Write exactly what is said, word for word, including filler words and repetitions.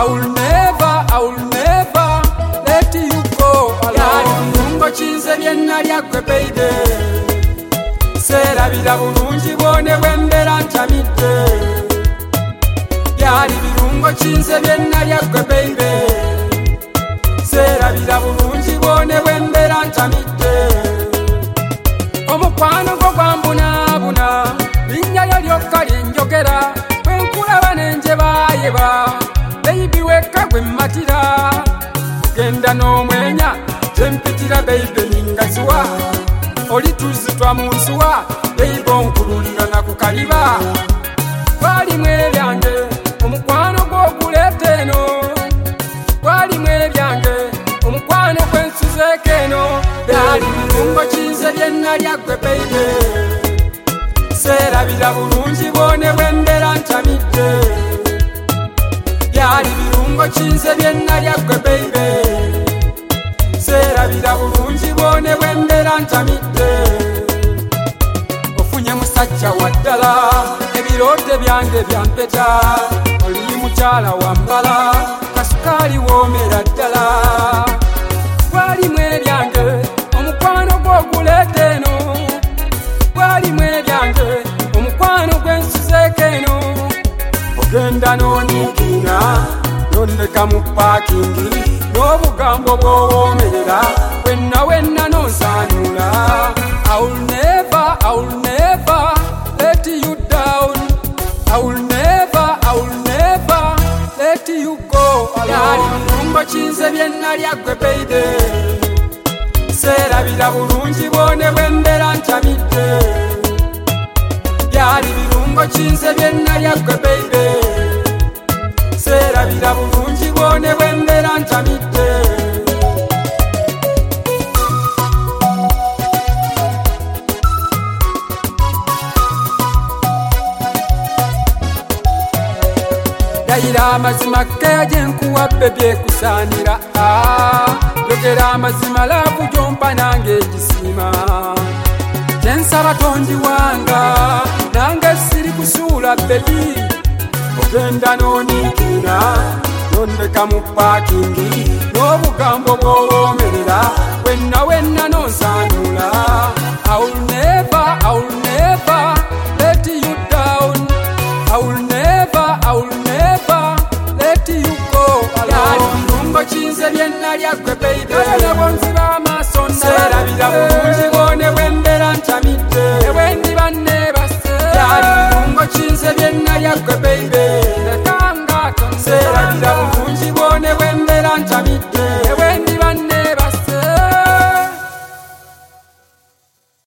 I will never, I will never let you go alone. Lungo chinze byenna lyakwe baby, serabira bulungi bwone bwembera ntamidde. Byali birungo chinze byenna lyakwe baby, serabira bulungi bwone bwembera ntamidde. Omukwano gwo gwambunabuna, linnya lyo lyokka lyenjogera, bwe nkulaba nenjebaayeba, baby wekka gwe mmatira. Kugenda n'omwenya gyempitira baby ningaziwa, oli tuzitwa mu nsuwa baby onkululira na ku kaliba. Gwalimu ebyange omukwano gw'oguleeta eno, gwalimu ebyange omukwano gwensuzeeko eno. Byali birungo kinze byenna lyakwe baby, serabira bulungi bwone bwembera ntamidde. Byali birungo kinze byenna lyakwe baby, serabira bulungi bwone bwembera ntamidde. Ofunye musajja waddala, ebiroote byange byampeta, oli mukyala wambala, kasukaali woomera ddala. Gwalimu ebyange omukwano gw'oguleeta eno, gwalimu ebyange omukwano gwensuzeeko eno. Ogenda n'oniigiina nondeka mu paakingi, n'obugambo bw'owoomerera wenna wenna n'onsaanula. I will never, I will never let you down. I will never, I will never let you go alone. Byali birungo kinze byenna lyakwe baby, serabira bulungi bwone bwembera ntamidde. Byali birungo kinze byenna lyakwe baby, serabira bulungi bwone bwembera ntamidde. Yayira amazima keya gyenkuwa baby ekusaanira, yogera amazima laavu gyompa nange egisiima. Kyensaba tondiwanga nange siri kusuula baby. Ogenda n'oniigiina nondeka mu paakingi, n'obugambo bw'owoomerera wenna wenna n'onsaanula. I will never, I will never let you down. I will never, I will never let you go alone. Byali birungo kinze byenna lyakwe baby, bonziba amaaso serabira bulungi bwone bwembera ntamidde. Ewendi banne basse, byali birungo kinze byenna lyakwe baby, serabira bulungi bwone bwembera ntamidde.